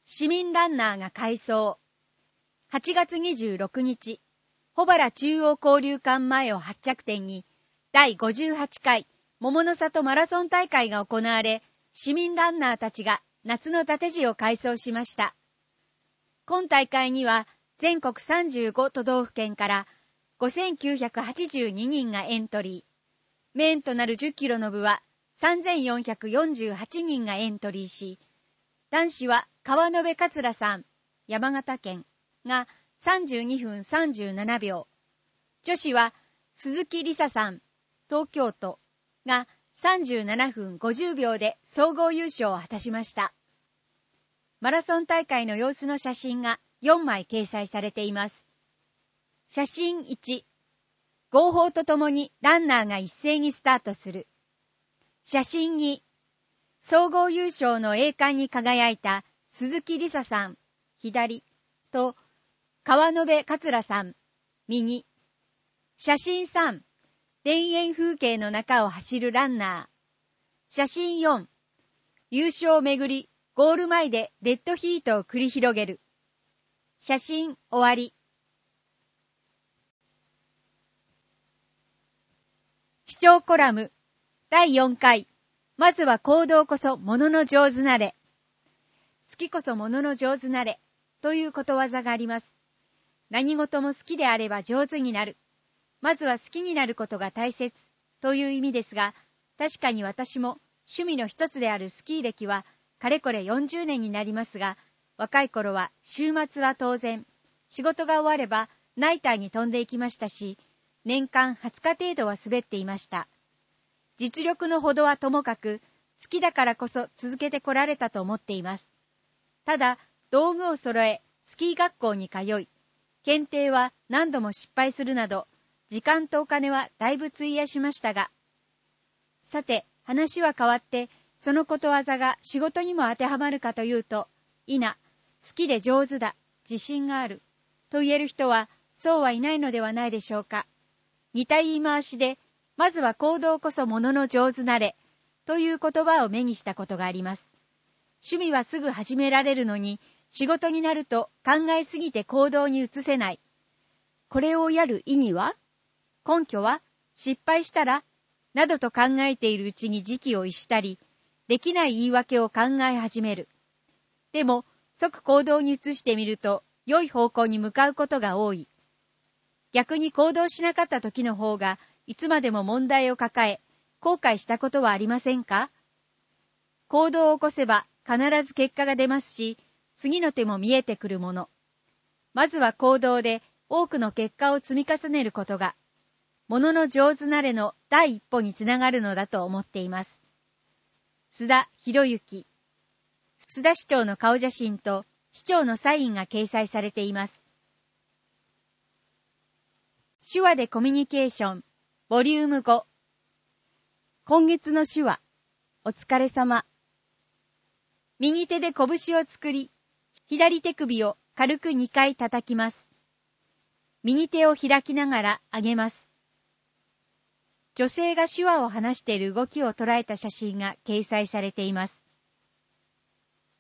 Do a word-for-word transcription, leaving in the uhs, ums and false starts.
市民ランナーが改装。はちがつにじゅうろくにち、保原中央交流館前を発着点に、だいごじゅうはちかい桃の里マラソン大会が行われ、市民ランナーたちが夏の縦地を改装しました。今大会には全国さんじゅうごとどうふけんからごせんきゅうひゃくはちじゅうににんがエントリー。メインとなるじゅっキロの部はさんぜんよんひゃくよんじゅうはちにんがエントリーし、男子は川延桂さん、山形県がさんじゅうにふんさんじゅうななびょう、女子は鈴木梨沙さん、東京都がさんじゅうななふんごじゅうびょうで総合優勝を果たしました。マラソン大会の様子の写真がよんまい掲載されています。写真いち、号砲とともにランナーが一斉にスタートする。写真に、総合優勝の栄冠に輝いた鈴木梨沙さん、左と川延桂さん、右。写真さん、田園風景の中を走るランナー。写真よん、優勝をめぐりゴール前でデッドヒートを繰り広げる。写真終わり。視聴コラムだいよんかい、まずは行動こそものの上手なれ。好きこそものの上手なれということわざがあります。何事も好きであれば上手になる。まずは好きになることが大切という意味ですが、確かに私も趣味の一つであるスキー歴はかれこれよんじゅうねんになりますが、若い頃は週末は当然、仕事が終わればナイターに飛んでいきましたし、年間はつか程度は滑っていました。実力のほどはともかく、好きだからこそ続けてこられたと思っています。ただ、道具を揃え、スキー学校に通い、検定は何度も失敗するなど、時間とお金はだいぶ費やしましたが。さて、話は変わって、そのことわざが仕事にも当てはまるかというと、いな、好きで上手だ、自信がある、と言える人は、そうはいないのではないでしょうか。似た言い回しで、まずは行動こそものの上手なれ、という言葉を目にしたことがあります。趣味はすぐ始められるのに、仕事になると考えすぎて行動に移せない。これをやる意味は？根拠は？失敗したら？などと考えているうちに時期を逸したり、できない言い訳を考え始める。でも、即行動に移してみると、良い方向に向かうことが多い。逆に行動しなかった時の方が、いつまでも問題を抱え、後悔したことはありませんか？行動を起こせば必ず結果が出ますし、次の手も見えてくるもの。まずは行動で多くの結果を積み重ねることが、ものの上手なれの第一歩につながるのだと思っています。須田博之。須田市長の顔写真と市長のサインが掲載されています。手話でコミュニケーション、ボリュームご。今月の手話、お疲れ様。右手で拳を作り、左手首を軽くにかい叩きます。右手を開きながら上げます。女性が手話を話している動きを捉えた写真が掲載されています。